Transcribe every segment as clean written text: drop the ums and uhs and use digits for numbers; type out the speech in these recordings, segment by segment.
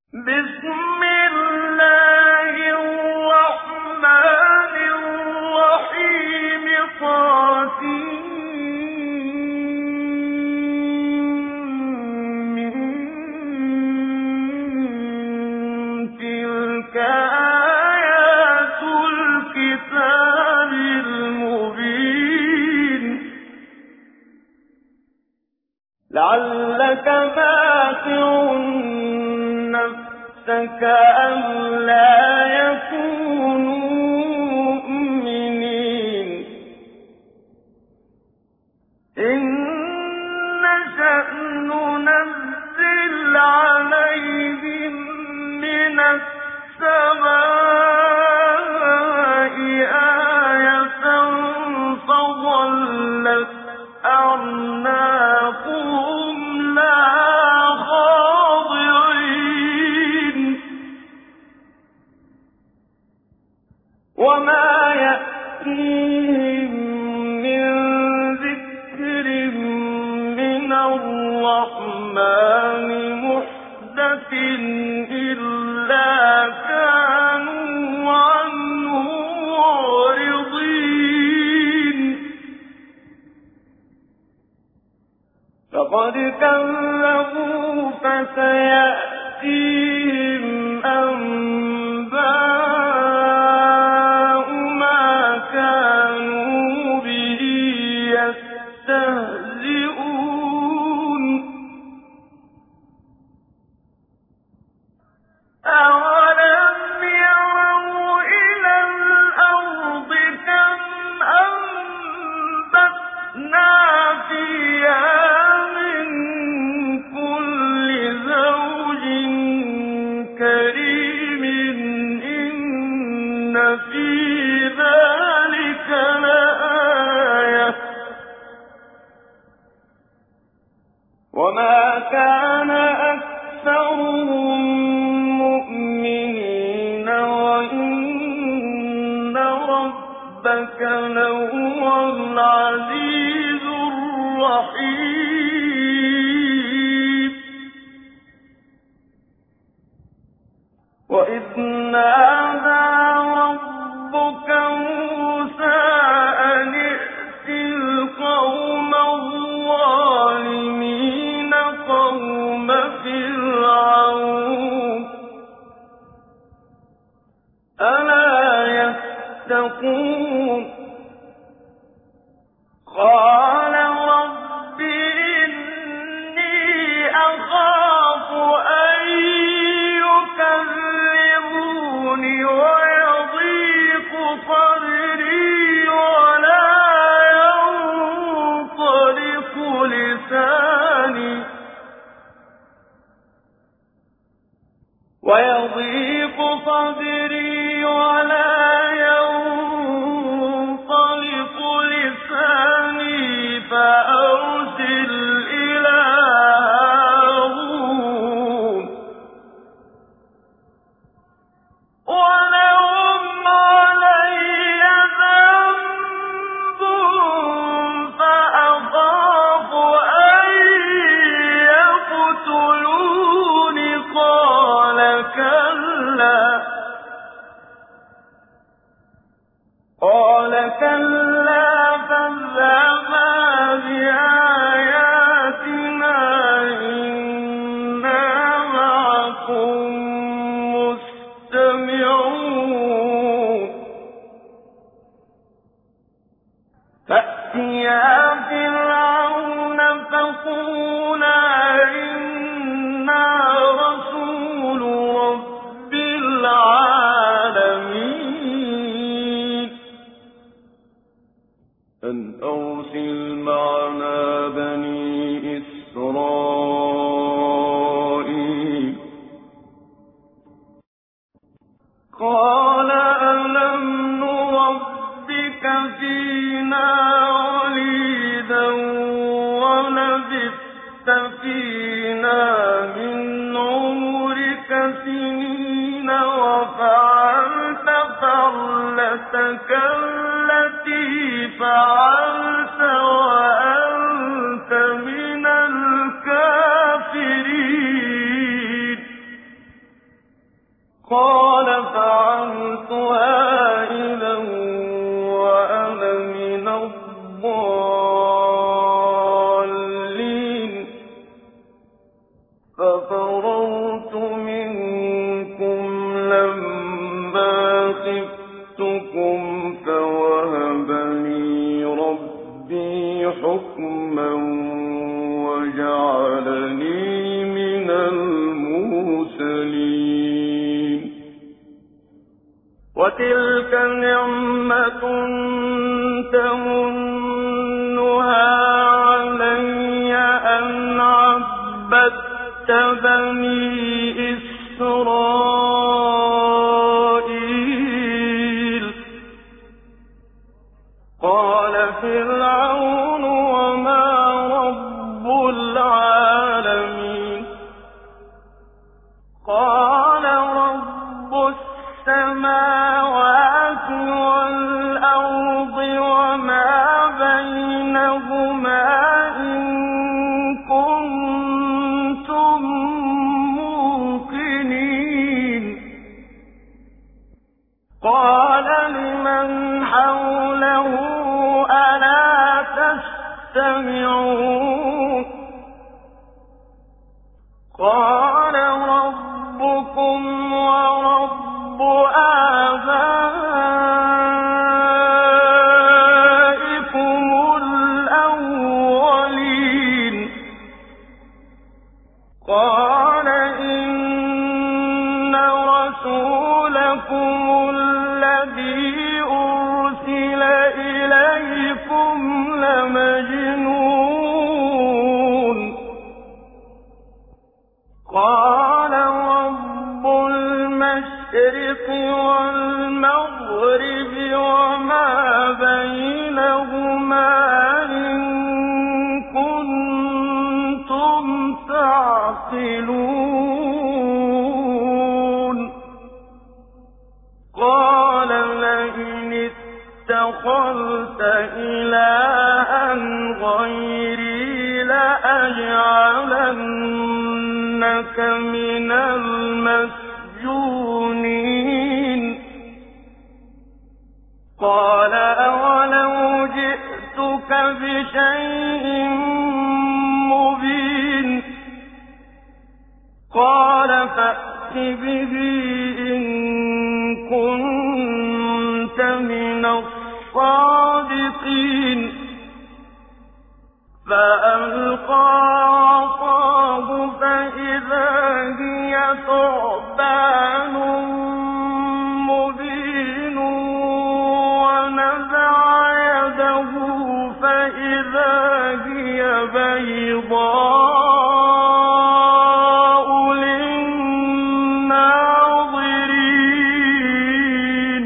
بسم الله الرحمن الرحيم تلك آيات الكتاب المبين لعلك باخع نفسك ألا يكونوا مؤمنين إن نشأ ننزل عليهم من السماء آية فظلت أعناقهم لها خاضعين وما يأتيهم من ذكر من الرحمن محدث إلا كانوا عنه معرضين فقد كذبوا فسيأتيهم أنباء ما كانوا به يستهزئون أولم يروا إلى الأرض كم أنبتنا فيها من كل زوج كريم إن في ذلك لآية وما كان أكثرهم مؤمنين وإن ربك لهو العزيز الرحيم وإذ نادى ربك موسى أن ائت القوم الظالمين قوم فرعون ألا يتقون قال رب إني أخاف أن يكذبون ويضيق صدري ولا ينطلق لساني فأرسل إلى هارون ولهم علي ذنب فأخاف أن يقتلون قال كلا فاذهبا بآياتنا إنا معكم مستمعون فأتيا فرعون فقولا إنا رسول رب العالمين أن أرسل معنا بني إسرائيل قال ألم نربك فينا وليدا ولبثت فينا من عمرك سنين وفعلت فعلتك التي فعلت وأنت من قال فعلتها إذا وأنا من الضالين ففررت منكم لما خفتكم فوهب لي ربي حكما وجعلني من المرسلين وتلك نعمة تمنها علي أن عبدت بني إسرائيل قال فرعون وما رب العالمين قال رب السماوات والأرض وما بينهما إن كنتم موقنين قال لمن حوله ألا تستمعون قال ربكم ورب آبائكم الأولين قال إن رسولكم الذي أرسل إليكم لمجنون قال رب المشرق والمغرب وما بينهما إن كنتم تعقلون قال لئن اتخذت إلها غيري لأجعلنك من المسجونين قال أولو جئتك بشيء مبين قال فأت به إن كنت من الصادقين فألقى عصاه فإذا هي ثعبان مبين ونزع يده فإذا هي بيضاء للناظرين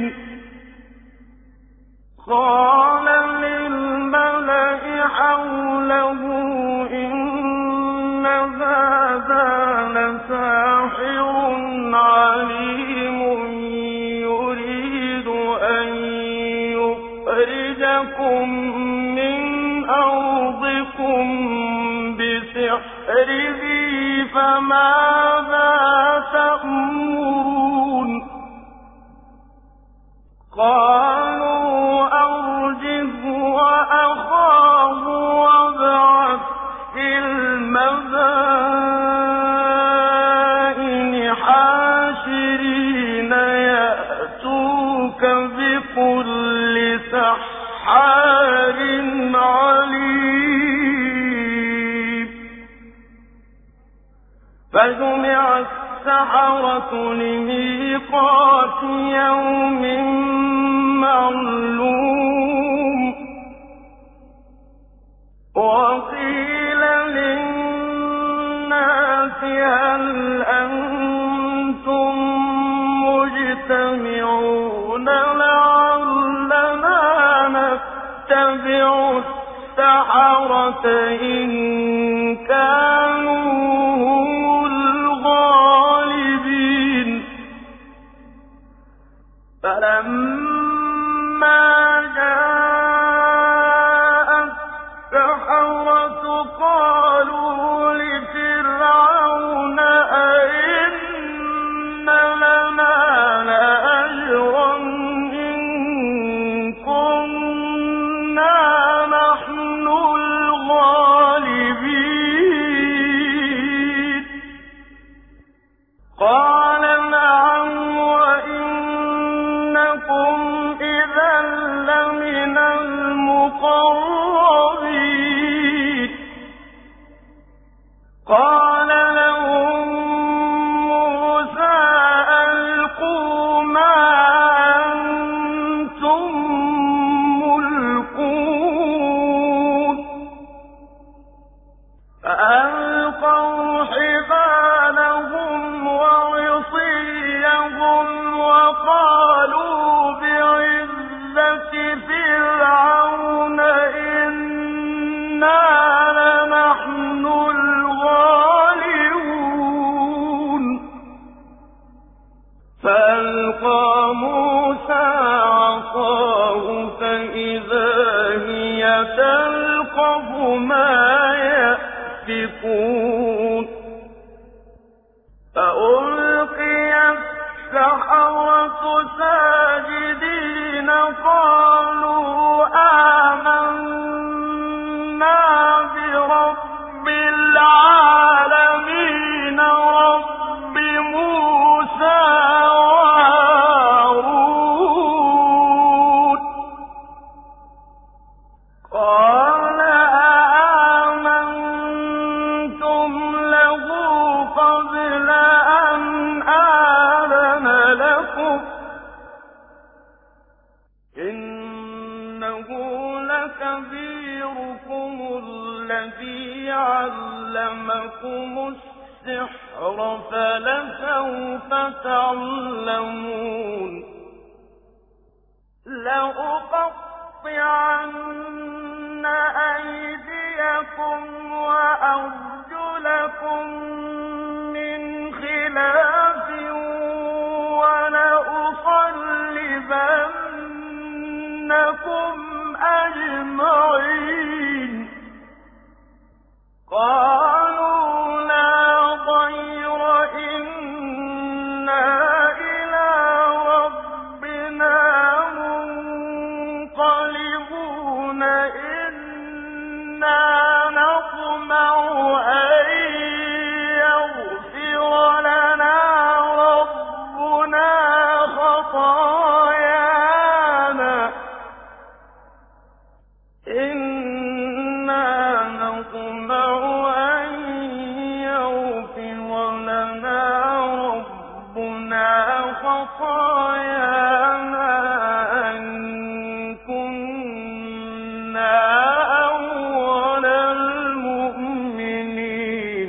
قال للملأ حوله إن هذا لساحر عليم يريد أن يخرجكم من أرضكم بسحره فماذا تأمرون قالوا أرجه وأخاه وابعث في المدائن حاشرين يأتوك بكل سحار عليم فجمع السحرة لميقات يوم معلوم وقيل للناس هل أنتم مجتمعون لعلنا نتبع السحرة إن كانوا هم الغالبين فلما جاء السحرة قالوا لفرعون أئن لنا قال نعم وإنكم إذا لمن المقربين قال لهم موسى ألقوا ما أنتم ملقون فألقوا حبالهم وعصيهم وقالوا بعزة فرعون إنا لنحن الغالبون فألقى موسى عصاه فإذا هي تلقف ما يأفكون فألقي السحرة ساجدين قالوا آمنا برب العالمين رب موسى وهارون قال آمنتم له قبل أن آذن لكم إنه لكبيركم الذي علمكم السحر فلسوف تعلمون لأقطعن أيديكم وأرجلكم من خلاف ولأصلبنكم أجمعين قالوا لا ضير إنا إلى ربنا منقلبون إنا نطمع أن يغفر لنا ربنا خطايانا إنا نطمع أن يغفر لنا ربنا خطايانا أن كنا أول المؤمنين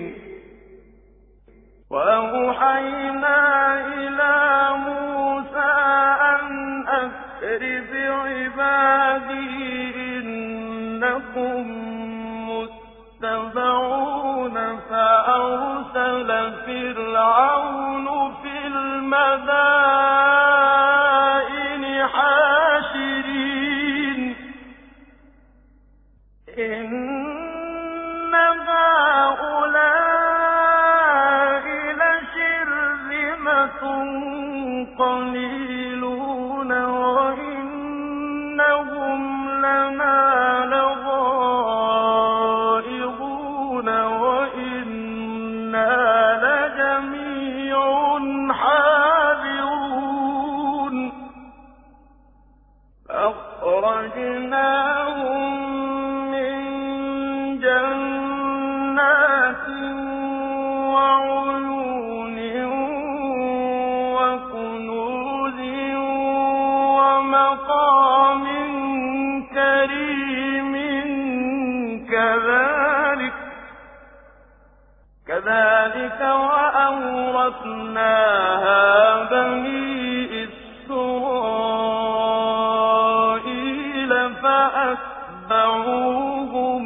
وأوحينا إلى موسى أن أسر بعبادي إنكم متبعون فأرسل فرعون في المدائن حاشرين إن هؤلاء لشرذمة قليلون وإنهم لنا لغائظون وإنا لجميع حاذرون فأخرجناهم من جنات وعيون وكنوز ومقام كريم كذلك وأورثناها بني إسرائيل فأتبعوهم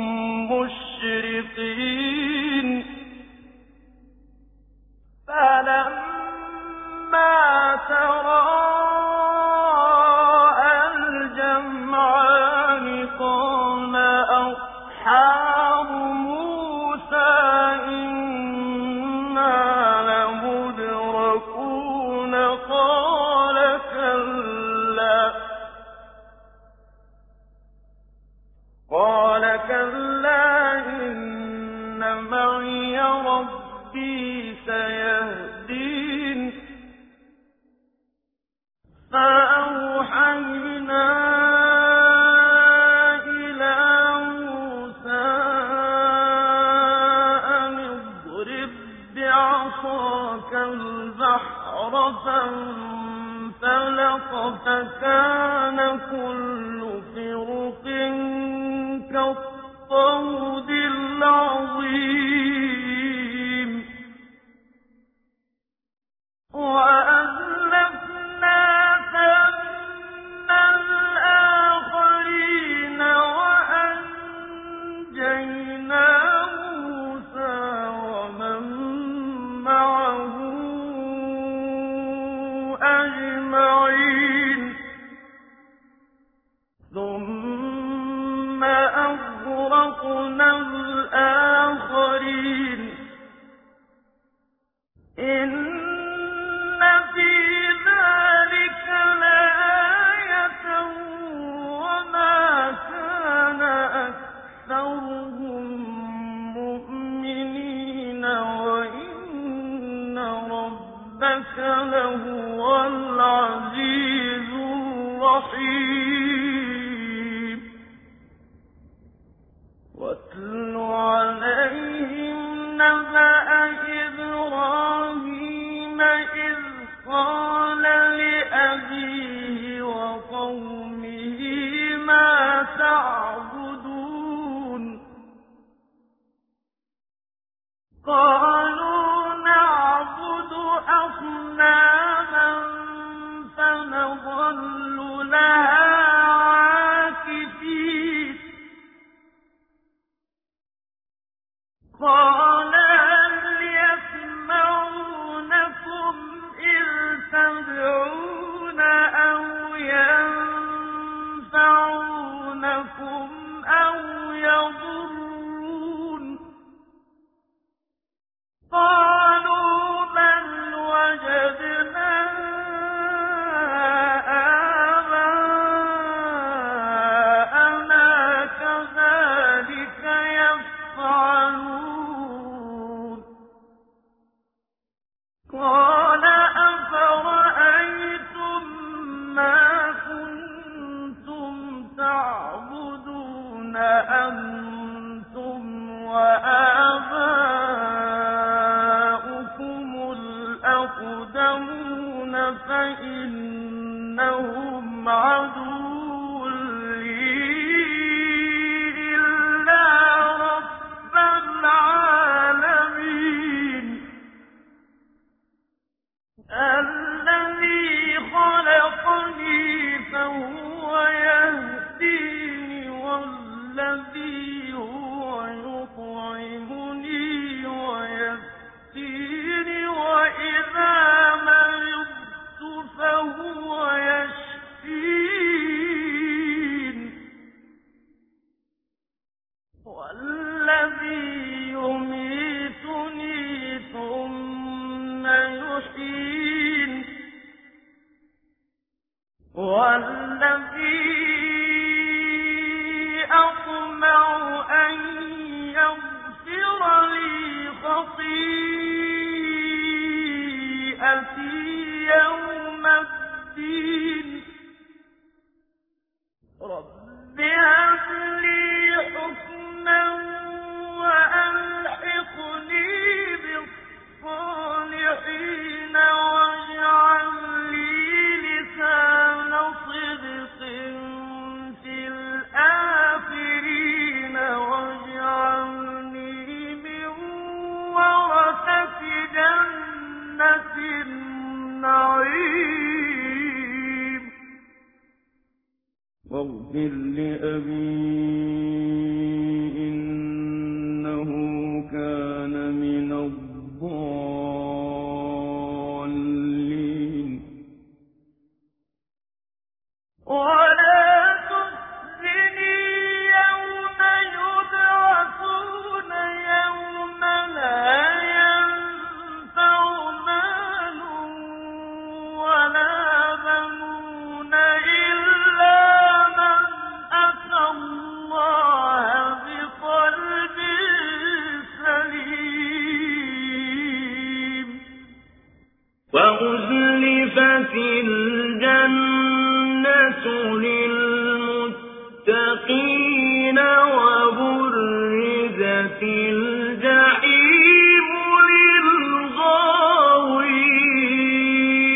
مشرقين فلما تراءى الجمعان قال أصحاب موسى إنا لمدركون فانفلق فكان كل فرق كالطود العظيم وأزلفنا ثم الآخرين وأنجينا موسى ومن معه أجمعين ثم أغرقنا الآخرين إن في ذلك لآية وما كان أكثرهم مؤمنين وإن ربك لهو العزيز الرحيم واتل عليهم نبأ إبراهيم إذ قال لأبيه وقومه ما تعبدون قالوا نعبد أصناما فنظل لها عاكفين قال هل يسمعونكم إذ تدعون أو ينفعونكم أو يضرون قالوا بل وجدنا آباءنا كذلك يفعلون قال أفرأيتم ما كنتم تعبدون أنتم وآباؤكم الأقدمون فإنهم عدو لي إلا رب العالمين الذي خلقني فهو يهديني والذي هو يطعمني ويسقيني وإذا مرضت فهو يشفين والذي يميتني ثم يحيين والذي أطمع أن يغفر لي خطيئتي يوم الدين رب هب لي حكما وألحقني بالصالحين واجعل لي لسان صدق في الآخرين واجعلني من ورثة جنة النعيم واغفر لأبي إنه كان من الضالين ولا تخزني يوم يبعثون يوم لا ينفع مال ولا بنون إلا من أتى الله بقلب سليم وأزلفت الجنة للمتقين وبرزت الجحيم للغاوين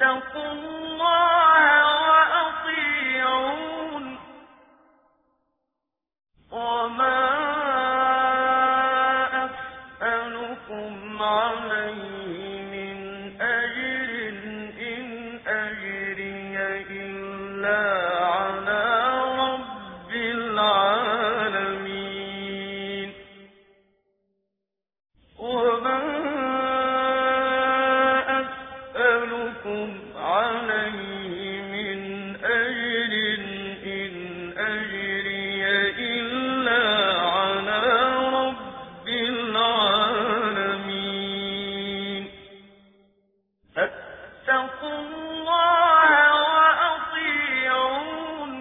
فاتقوا الله وأطيعون وما أسألكم عليه من أجر إن أجري إلا على رب العالمين وما أسألكم عليه من أجر إن أجري إلا على رب العالمين فاتقوا الله وأطيعون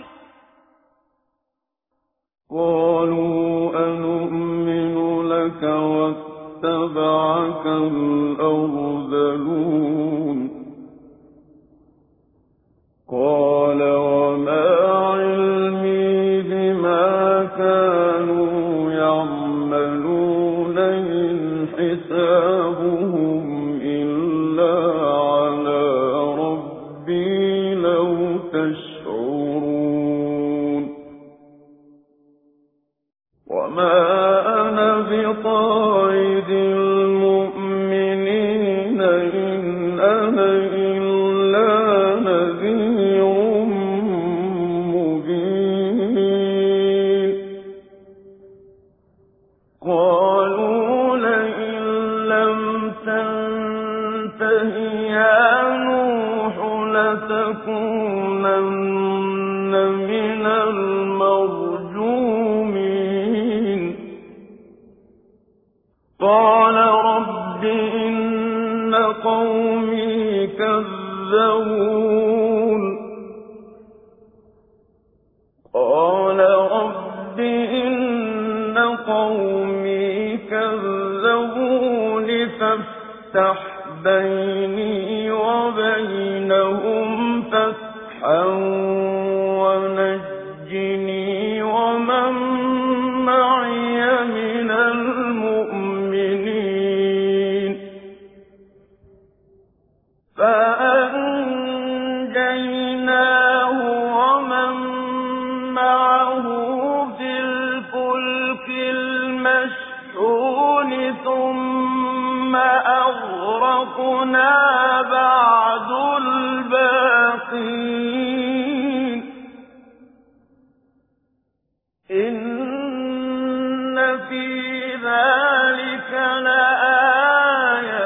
قالوا أنؤمن لك واتبعك الأرذلون قال وما علمي بما كانوا يعملون إن حسابهم إلا على ربي لو تشعرون وما أنا بطارد المؤمنين إن أنا إلا نذير مبين قالوا لئن لم تنته يا نوح لتكونن من المرجومين قال رب إن قومي كذبون قال رب إن قومي كذبون فافتح بيني وبينهم فتحا ونجني ومن معي من المؤمنين فأنجيناه ومن معه في الفلك المشحون ثم أغرقنا بعد الباقين إن في ذلك لآية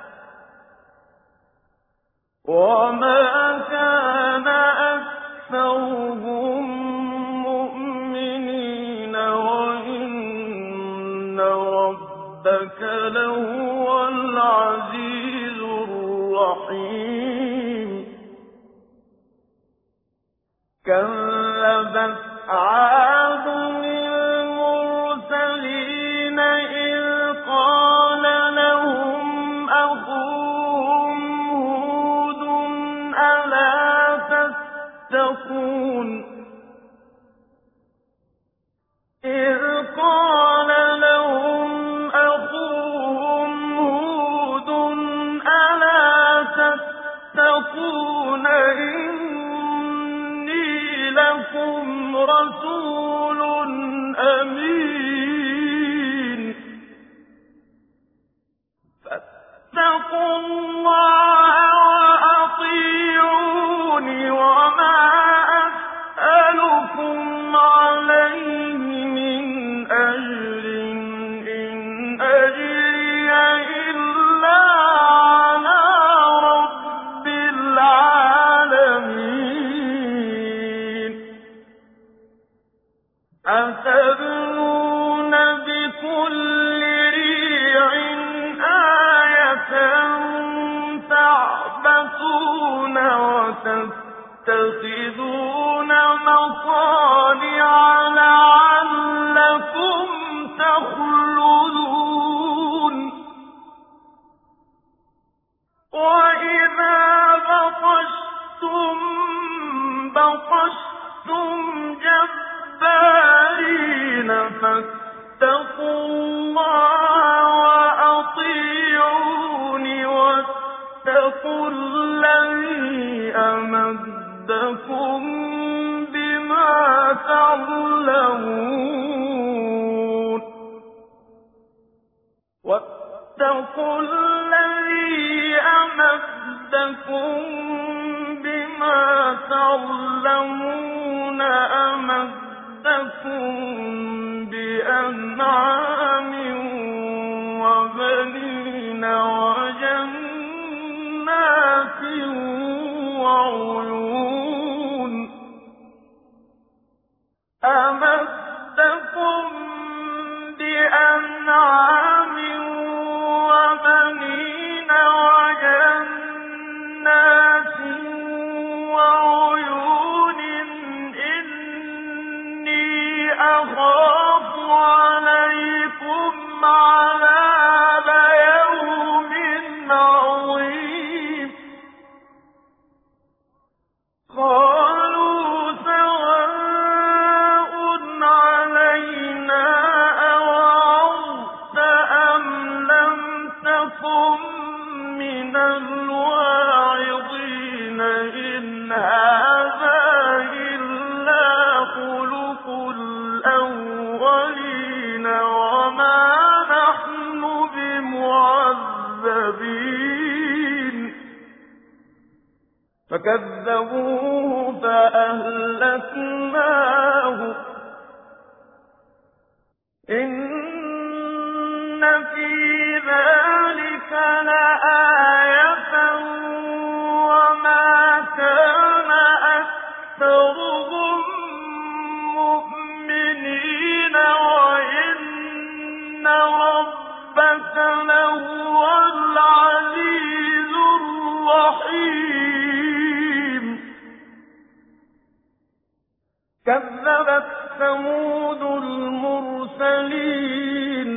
وما كان أكثرهم مؤمنين وإن ربك لهو العزيز الرحيم كذبت عاد المرسلين إذ قال لهم أخوهم هود ألا تتقون إذ قال لهم أخوهم هود ألا تتقون إني لكم رسول أمين فاتقوا الله وأطيعون وما أسألكم عليه من أجر إن أجري إلا على رب العالمين أتبنون بكل ريع آية تعبثون وتتخذون مصانع لعلكم تخلدون وإذا بطشتم بطشتم جبارين فاتقوا الله وأطيعون واتقوا الذي فاتقوا الذي أمدكم بما تعلمون أمدكم بأنعام وبنين وجنات وعيون أمدكم بأنعام وبنين وجنات وعيون إني أخاف عليكم عذاب يوم عظيم قالوا سواء علينا أوعظت أم لم تكن من الواعظين إن هذا إلا خلق الأولين وما نحن بمعذبين فكذبوه فأهلكناه إن في ذلك لآية وما كان أكثرهم مؤمنين وإن ربك لهو العزيز الرحيم كذبت ثمود المرسلين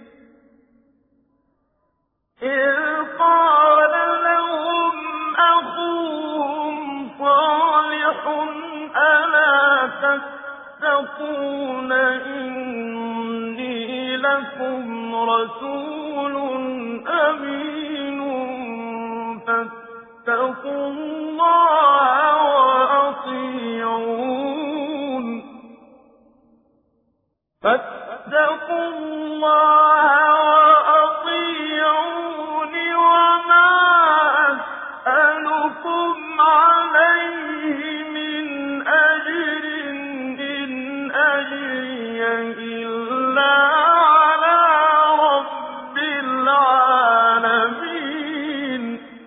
إذ قال لهم أخوهم صالح ألا تتقون إني لكم رسول أمين فاتقوا الله وأطيعون فاتقوا الله وأطيعون وما أسألكم عليه من أجر إن أجري إلا على رب العالمين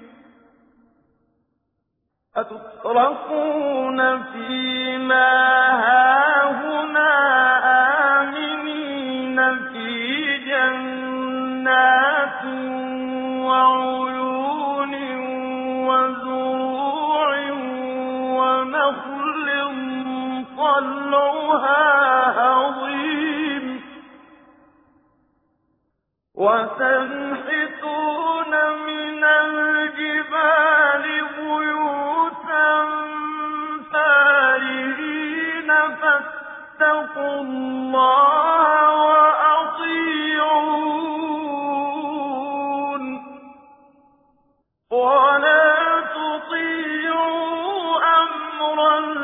أتتركون فيما هاهنا آمنين في جنات وعيون وزروع ونخل طلعها هضيم وتنحتون من الجبال بيوتا فارهين فاتقوا الله وأطيعون ولا تطيعوا أمر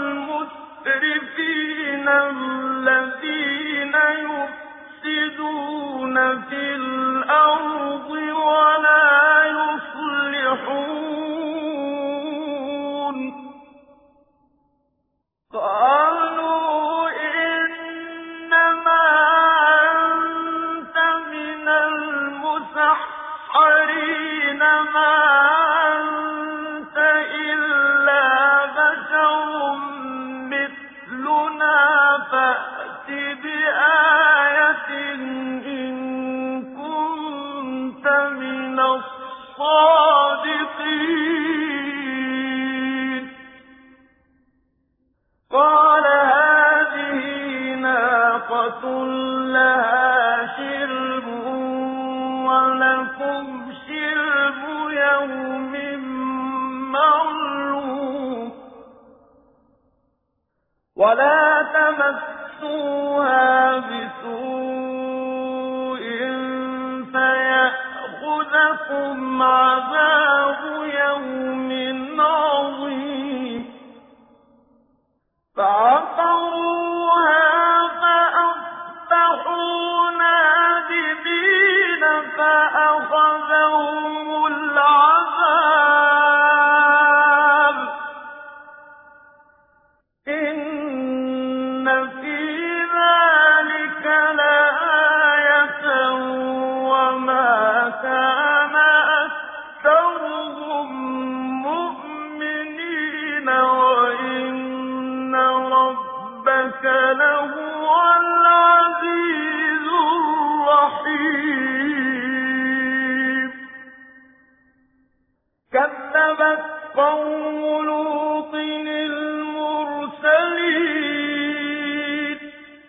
المسرفين الذين يفسدون في الأرض ولا يصلحون قالوا إنما أنت من المسحرين ما أنت إلا بشر مثلنا فأت بآية إن كنت من الصادقين قال هذه ناقة لها شرب ولكم شرب يوم معلوم ولا تمسوها بسوء فيأخذكم عذاب يوم عظيم فعقروها فأصبحوا نادمين أخذهم العذاب إن في ذلك لآية وما كان أكثرهم مؤمنين وإن ربك لهو العزيز الرحيم كذبت قوم لوط المرسلين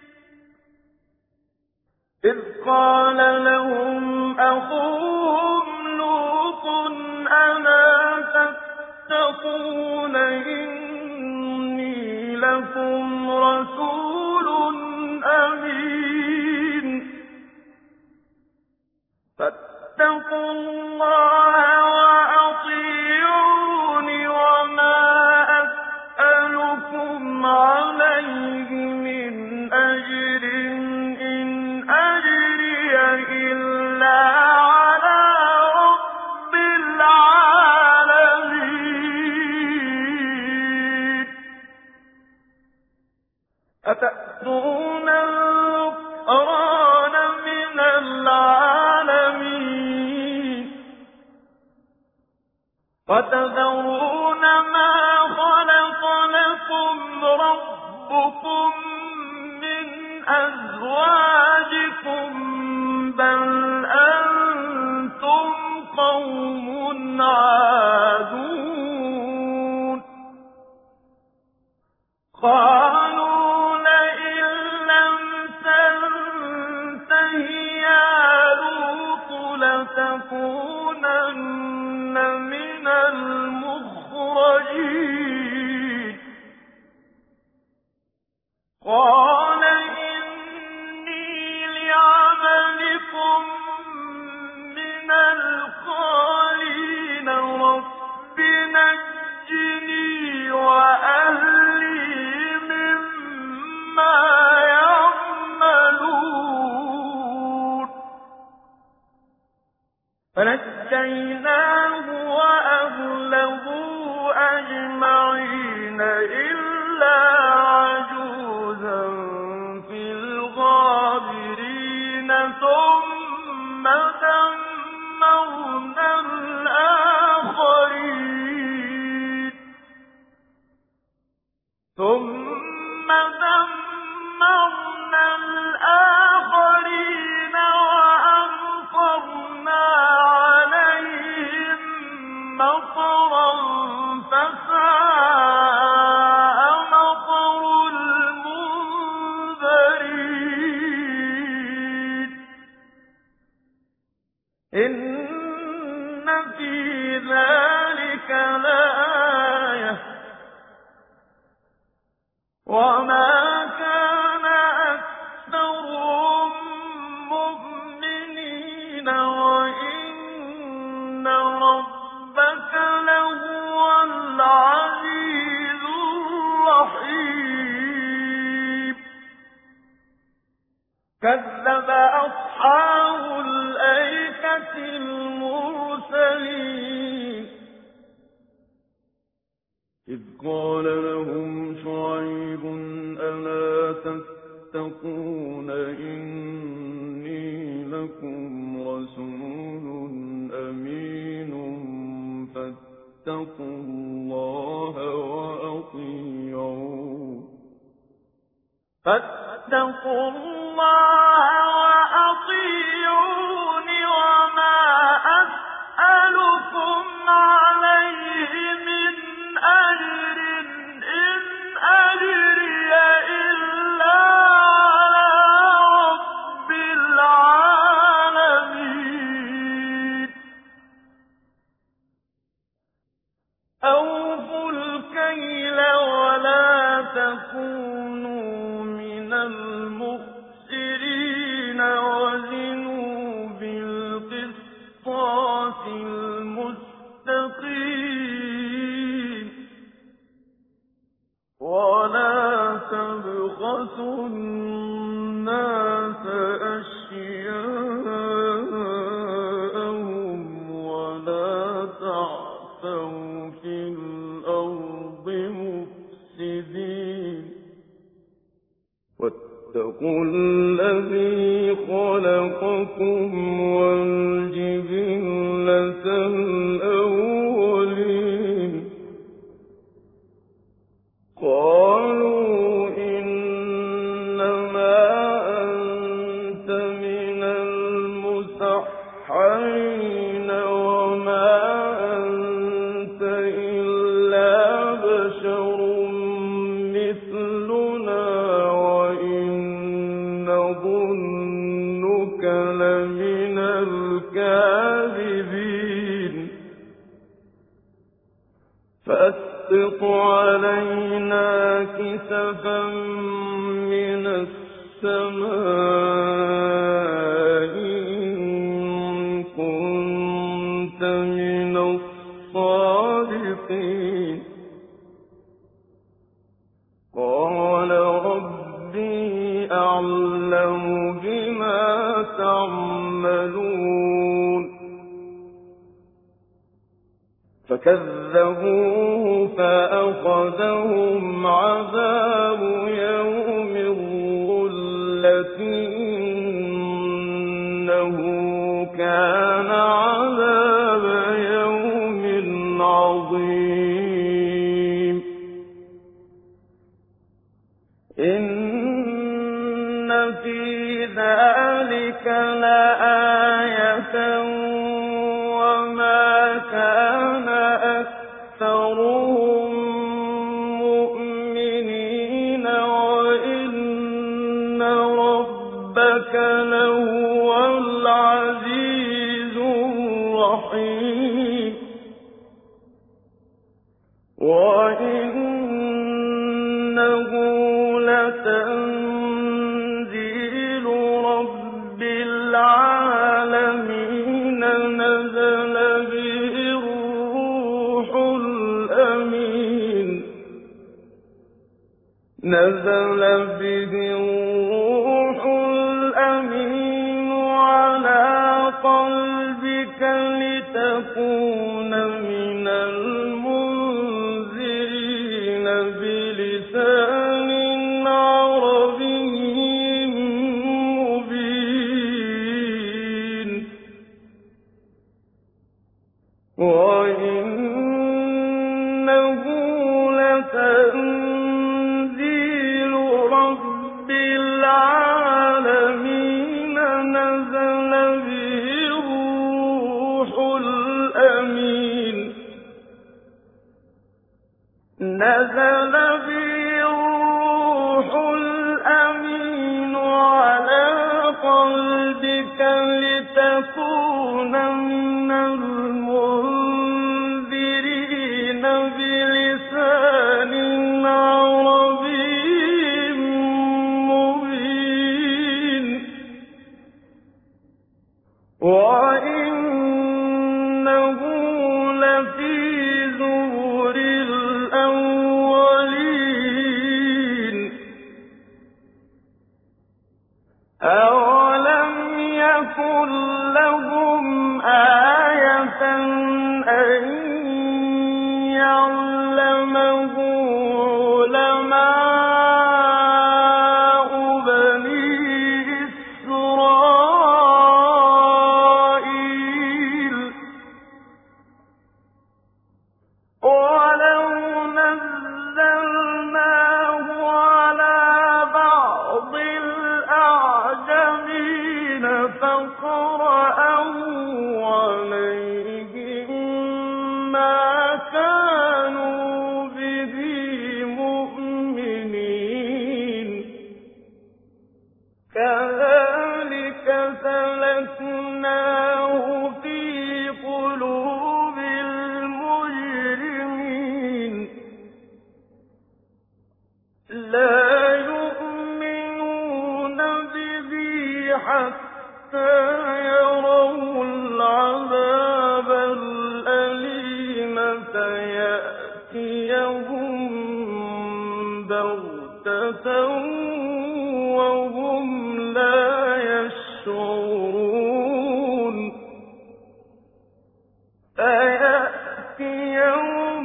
إذ قال لهم أخوهم لوط ألا تتقون إني لكم رسول أمين فاتقوا الله وأطيعون وما أسألكم عليه من أجر إن أجري إلا على رب العالمين أتأتون الذكران من العالمين وتذرون ما خلق لكم ربكم من أزواجكم بل أنتم قوم عادون قالوا لئن لم تنته يا لوط لتكونن من المخرجين قال إني لعملكم من القالين رب نجني وأهلي مما يعملون فنجيناه وأهله أجمعين إلا عجوزا في الغابرين ثم دمرنا الآخرين وأمطرنا عليهم مطرا فساء مطر المنذرين إن في ذلك لآية وما كان أكثرهم مؤمنين وإن ربك لهو العزيز الرحيم كذب أصحاب الأيكة المرسلين إذ قال لهم شعيب ألا تتقون إني لكم رسول أمين فاتقوا الله وأطيعون وما أسألكم عليه من أجر إن أجري إلا على رب العالمين أوفوا الكيل ولا تكونوا من المخسرين وزنوا بالقسطاس المستقيم ولا تبخسوا الناس أشياءهم واتقوا الذي خلقكم والجبلة الأولين قالوا إنما أنت من المسحرين وما أنت إلا بشر مثلنا وإن نظنك لمن الكاذبين فأسقط علينا كسفا من السماء إن كنت من الصادقين قال ربي أعلم بما تعملون فكذبوه فأخذهم عذاب يوم الظلة إنه كان عذاب يوم عظيم إن في ذلك لآية وما كان أكثرهم مؤمنين وإن ربك لهو العزيز الرحيم وإنه لتنزيل رب العالمين نزل به الروح الأمين على قلبك لتكون من المنذرين بلسان عربي مبين وإنه لتنزيل رب العالمين نزل به الروح الأمين على قلبك لتكون من المنذرين بلسان عربي مبين وإنه لفي زبر الأولين أولم يكن لهم آية أن يعلمه علماء بني إسرائيل ولو نزلناه على بعض الأعجمين فقرأوا عليهم ما كانوا به مؤمنين كذلك سلكناه في قلوب المجرمين لا يؤمنون به حتى يروا العذاب الأليم فيأتيهم بغتة وهم لا يشعرون فيأتيهم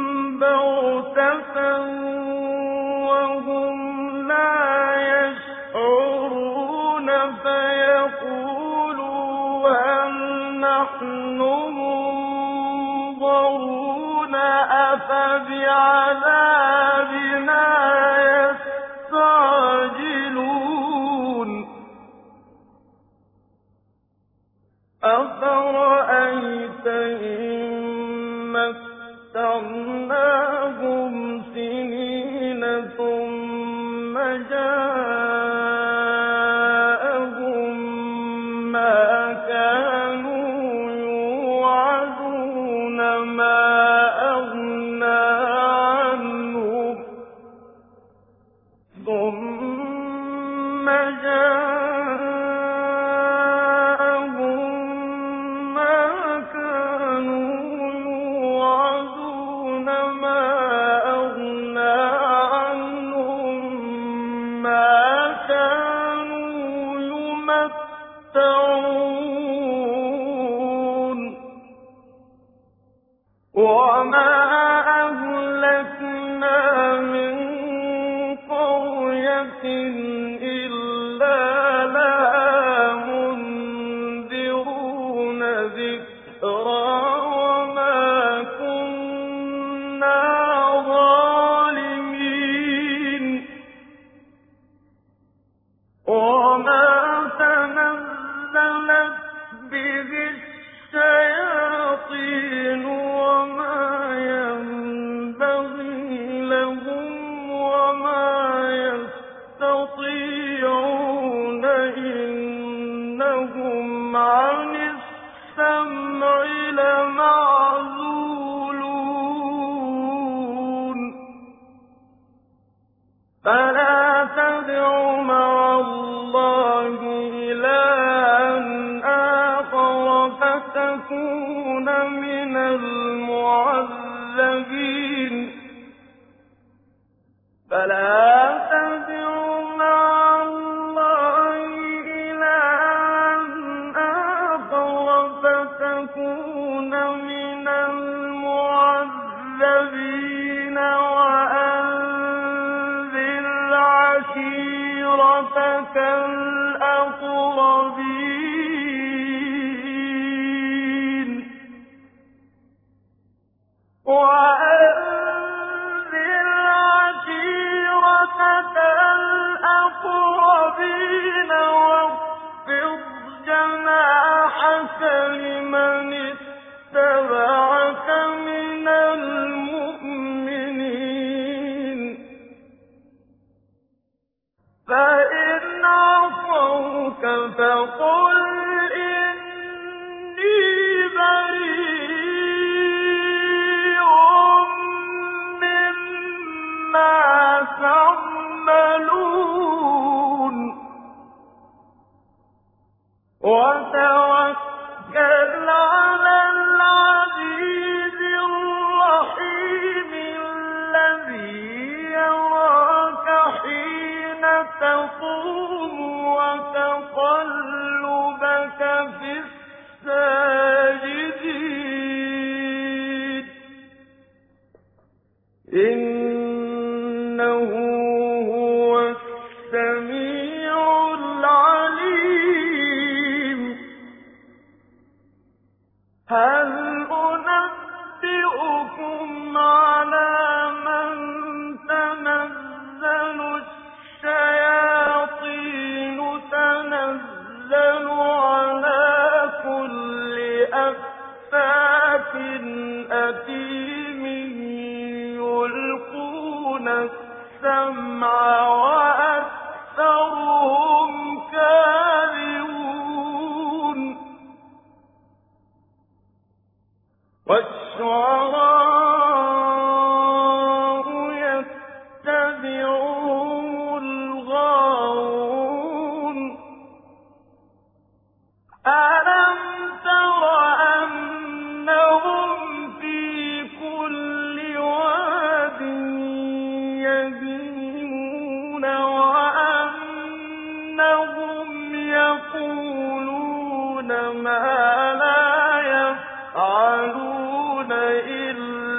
بغتة وهم لا يشعرون نَحْنُ مُنظَرُونَ أَفَبِعَذَابِنَا يَسْتَعْجِلُونَ أَفَرَأَيْتَ إِن مَّتَّعْنَاهُمْ سِنِينَ ثُمَّ جَاءَهُم مَّا كَانُوا يُوعَدُونَ مَا أَغْنَىٰ عَنْهُم ثُمَّ جاءَهُم مَّا كَانُوا يُوعَدُونَ مَا أَغْنَىٰ عَنْهُم مَّا كَانُوا يُمَتَّعُونَ وَمَا أَهْلَكْنَا مِن قَرْيَةٍ إِلَّا لَهَا مُنذِرُونَ ذِكْرَىٰ وَمَا كُنَّا ظَالِمِينَ وَمَا تَنَزَّلَتْ بِهِ الشَّيَاطِينُ وَمَا يَنبَغِي لَهُمْ وَمَا يَسْتَطِيعُونَ إِنَّهُمْ عَنِ السَّمْعِ لَمَعْزُولُونَ فَلَا تَدْعُ مَعَ اللَّهِ إِلَٰهًا آخَرَ فَتَكُونَ مِنَ الْمُعَذَّبِينَ فَلَا تَدْعُ مَعَ اللَّهِ إِلَٰهًا آخَرَ فَتَكُونَ مِنَ الْمُعَذَّبِينَ وَأَنذِرْ عَشِيرَتَكَ الْأَقْرَبِينَ وَأَنذِرْ عَشِيرَتَكَ الْأَقْرَبِينَ وَاخْفِضْ جَنَاحَكَ لِمَنِ اتَّبَعَكَ مِنَ الْمُؤْمِنِينَ فَإِنْ عَصَوْكَ فَقُلْ إِنِّي بَرِيءٌ مِّمَّا تَعْمَلُونَ وَتَوَكَّلْ عَلَى الْعَزِيزِ الرَّحِيمِ الَّذِي يَرَاكَ حِينَ تَقُومُ وَتَقَلُّبَكَ فِي السَّاجِدِينَ إِنَّهُ هُوَ السَّمِيعُ الْعَلِيمُ هَلْ أُنَبِّئُكُمْ عَلَىٰ مَن تَنَزَّلُ الشَّيَاطِينُ تَنَزَّلُ عَلَىٰ كُلِّ أَفَّاكٍ أَثِيمٍ يُلْقُونَ السَّمْعَ وَأَكْثَرُهُمْ كَاذِبُونَ وَالشُّعَرَاءُ يَتَّبِعُهُمُ الْغَاوُونَ أَلَمْ تَرَ أَنَّهُمْ فِي كُلِّ وَادٍ يَهِيمُونَ وَأَنَّهُمْ يَقُولُونَ مَا لَا يَفْعَلُونَ إِلَّا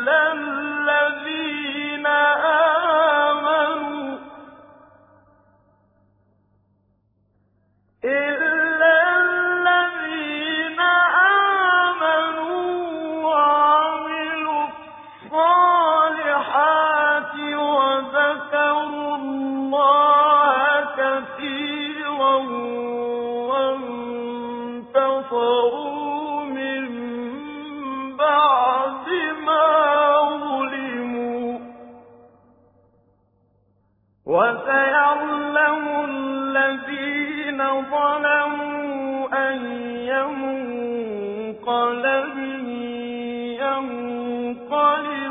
ينقلب